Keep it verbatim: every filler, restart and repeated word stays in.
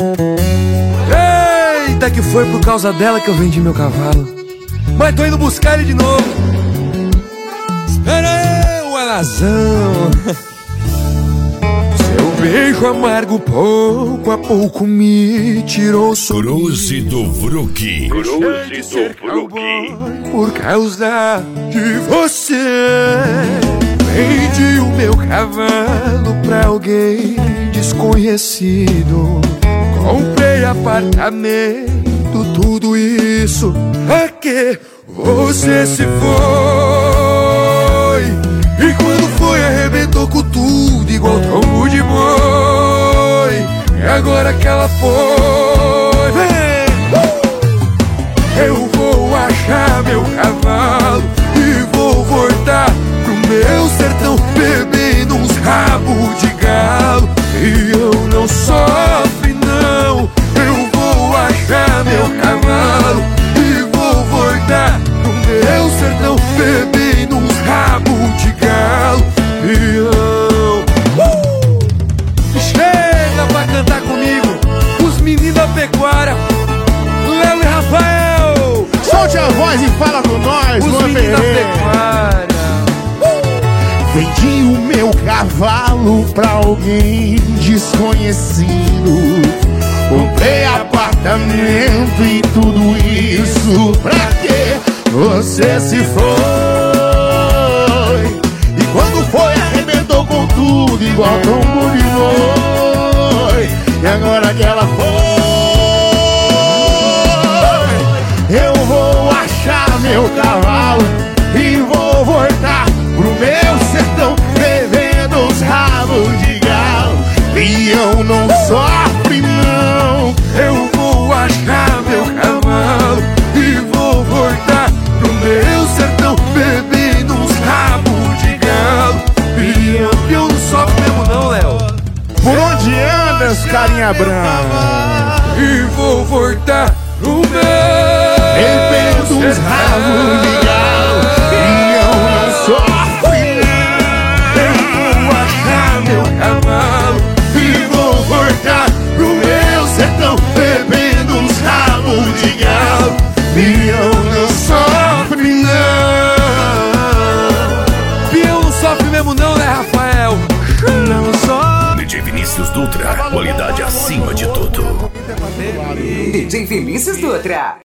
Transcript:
Eita, que foi por causa dela que eu vendi meu cavalo. Mas tô indo buscar ele de novo. Espera aí, o alazão. Seu beijo amargo pouco a pouco me tirou o sorriso. Cruze do Vrook. Cruze do Vrook. Por causa de você, vendi o meu cavalo pra alguém desconhecido. Comprei apartamento, tudo isso pra que você se foi. E quando foi arrebentou com tudo igual tombo de boi. E agora que ela foi, vem! Eu vou achar meu cavalo e vou voltar pro meu sertão, bebendo uns rabos de galo. E eu não sofro não, eu vou achar meu cavalo e vou voltar pro meu sertão, bebendo uns rabos de galo. E eu uh! chega pra cantar comigo os meninos da pecuária, Léo e Rafael. Solte a voz e fala com nós, os meninos da pecuária. Vendi o meu cavalo pra alguém desconhecido. Comprei apartamento e tudo isso pra que você se foi. E quando foi arrebentou com tudo igual tombo de boi. E agora que ela foi, eu vou achar meu cavalo e vou voltar pro meu sertão, bebendo uns rabos de galo. E eu não sofro não, eu vou achar meu cavalo e vou voltar pro meu sertão, bebendo uns rabos de galo. E eu, eu não sofro mesmo não, Léo. Por onde andas, carinha branca? E vou voltar pro meu bebendo uns rabos de galo. E eu não sofro não, eu vou achar meu cavalo e vou voltar pro meu sertão, bebendo uns rabos de galo. E eu não sofro não. E eu não sofro mesmo não, né, Rafael? Não sofro. D J Vinícius Dutra, qualidade acima de tudo. D J Vinícius Dutra.